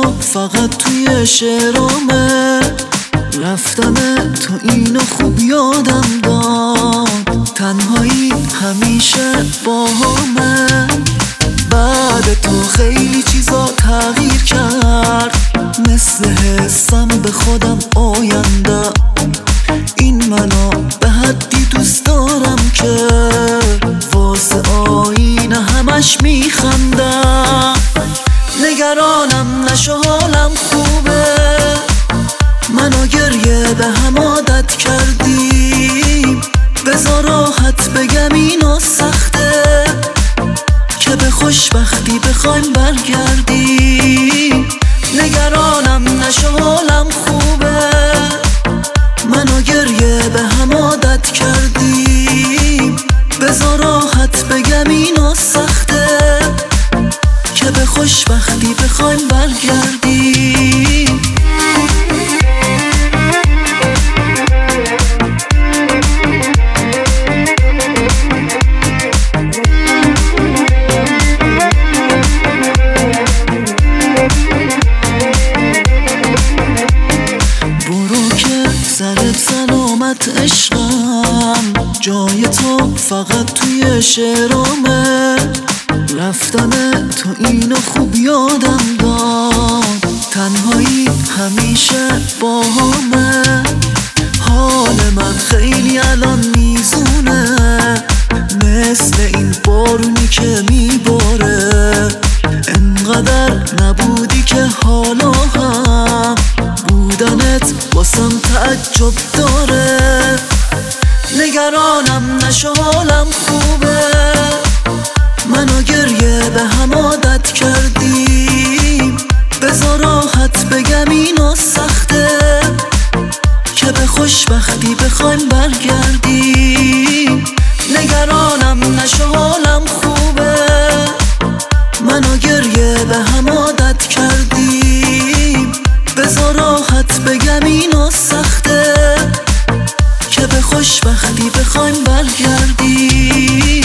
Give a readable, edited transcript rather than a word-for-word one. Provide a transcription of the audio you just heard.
فقط توی شعرامه، رفتن تو اینو خوب یادم داد، تنهایی همیشه با همه. بعد تو خیلی چیزا تغییر کرد، مثل حسم به خودم آینده. این منو به حدی دوست دارم که واسه آینه همش میخندم. نگرانم نشو حالم خوبه، منو گریه به هم عادت کردیم. بذار راحت بگم اینو سخته که به خوشبختی بخوایم برگردیم. نگرانم نشو حالم خوبه، منو گریه به هم عادت کردیم. بذار راحت بگم اینو سخته که به خوشبختی بخوایم برگردیم. سرت سلامت عشقم، جای تو فقط توی شعرامه، رفتن تو اینو خوب یادم داد، تنهایی همیشه با همه. حال من خیلی الان میزونه، مثل این بارونی که میباره. انقدر نبودی که حالا هم بودنت واسم تعجب داره. نگرانم نشو حالم خوبه، منو گریه به هم عادت کردیم. بذار راحت بگم اینو سخته که به خوشبختی بخوایم برگردیم. نگرانم نشو حالم خوبه، منو گریه به هم عادت کردیم. بذار راحت بگم اینو سخته که به خوشبختی بخوایم برگردیم.